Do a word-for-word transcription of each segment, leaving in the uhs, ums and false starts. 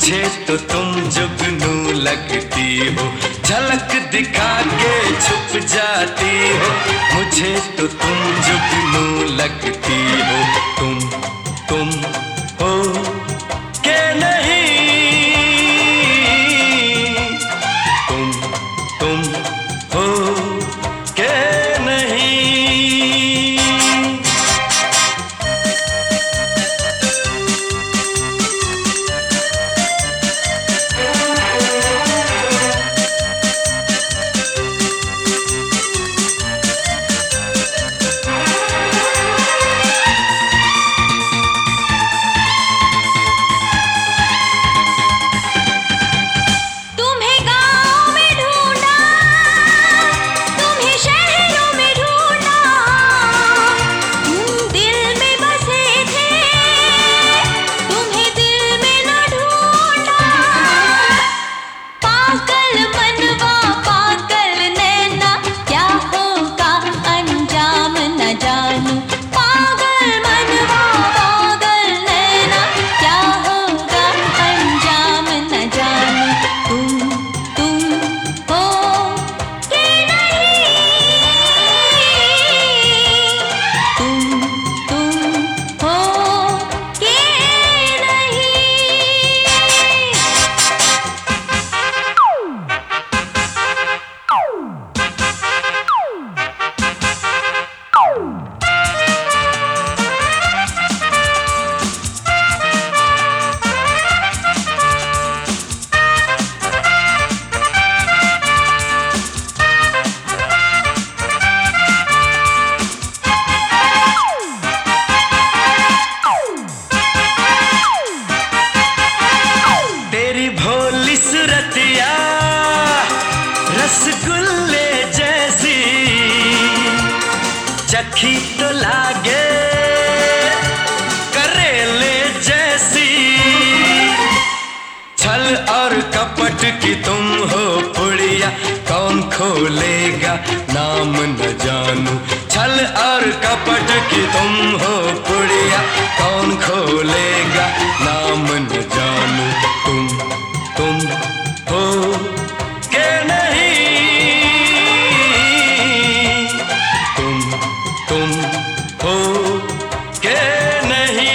मुझे तो तुम जुगनू लगती हो, झलक दिखा के छुप जाती हो। मुझे तो तुम जुगनू लगती हो, तुम तुम हो के नहीं, तुम तुम हो के नहीं। सूरतिया रसगुल्ले जैसी, चखी तो लागे करेले जैसी। छल और कपट की तुम हो पुड़िया, कौन खोलेगा नाम न जानू। छल और कपट की तुम हो पुड़िया, कौन खोलेगा नाम न जानू। तुम तुम हो के नहीं, तुम तुम हो के नहीं।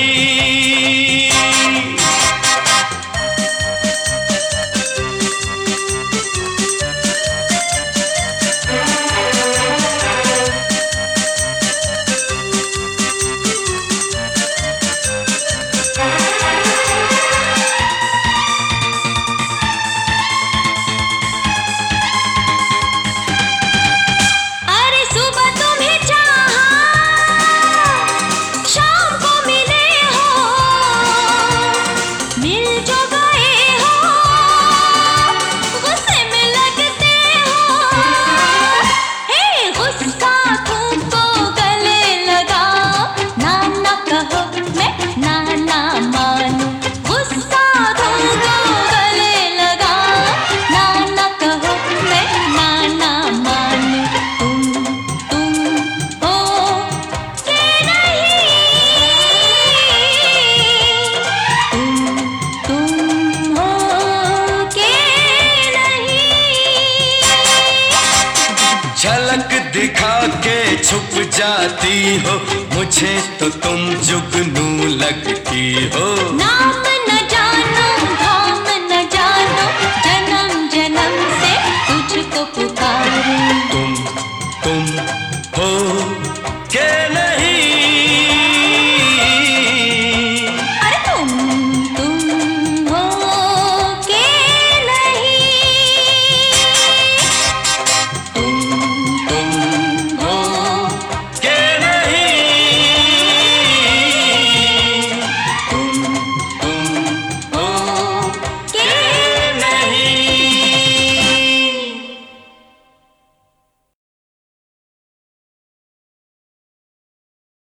झलक दिखा के छुप जाती हो, मुझे तो तुम जुगनू लगती हो।